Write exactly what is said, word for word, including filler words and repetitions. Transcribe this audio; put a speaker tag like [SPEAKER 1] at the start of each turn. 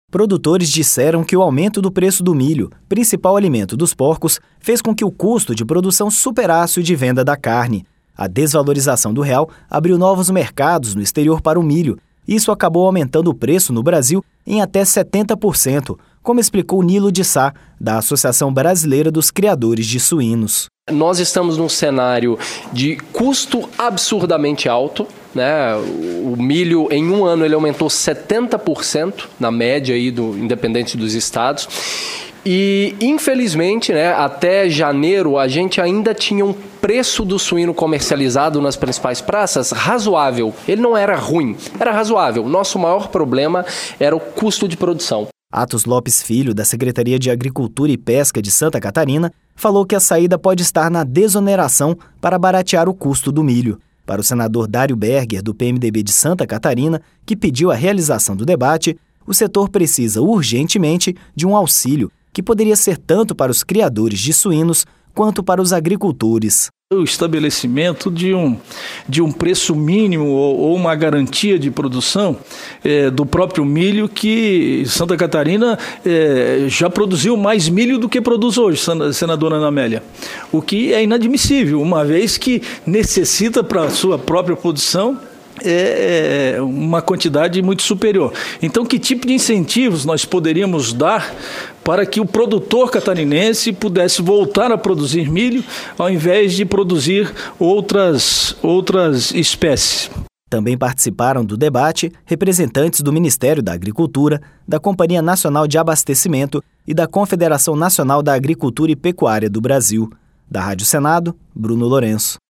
[SPEAKER 1] Produtores disseram que o aumento do preço do milho, principal alimento dos porcos, fez com que o custo de produção superasse o de venda da carne. A desvalorização do real abriu novos mercados no exterior para o milho. Isso acabou aumentando o preço no Brasil em até setenta por cento, como explicou Nilo de Sá, da Associação Brasileira dos Criadores de Suínos.
[SPEAKER 2] Nós estamos num cenário de custo absurdamente alto, né? O milho, em um ano, ele aumentou setenta por cento na média aí do independente dos estados. E, infelizmente, né, até janeiro, a gente ainda tinha um preço do suíno comercializado nas principais praças razoável. Ele não era ruim, era razoável. Nosso maior problema era o custo de produção.
[SPEAKER 1] Atos Lopes Filho, da Secretaria de Agricultura e Pesca de Santa Catarina, falou que a saída pode estar na desoneração para baratear o custo do milho. Para o senador Dário Berger, do P M D B de Santa Catarina, que pediu a realização do debate, o setor precisa urgentemente de um auxílio, que poderia ser tanto para os criadores de suínos quanto para os agricultores.
[SPEAKER 3] O estabelecimento de um, de um preço mínimo ou, ou uma garantia de produção é, do próprio milho, que Santa Catarina é, já produziu mais milho do que produz hoje, senadora Ana Amélia. O que é inadmissível, uma vez que necessita para a sua própria produção é uma quantidade muito superior. Então, que tipo de incentivos nós poderíamos dar para que o produtor catarinense pudesse voltar a produzir milho ao invés de produzir outras, outras espécies?
[SPEAKER 1] Também participaram do debate representantes do Ministério da Agricultura, da Companhia Nacional de Abastecimento e da Confederação Nacional da Agricultura e Pecuária do Brasil. Da Rádio Senado, Bruno Lourenço.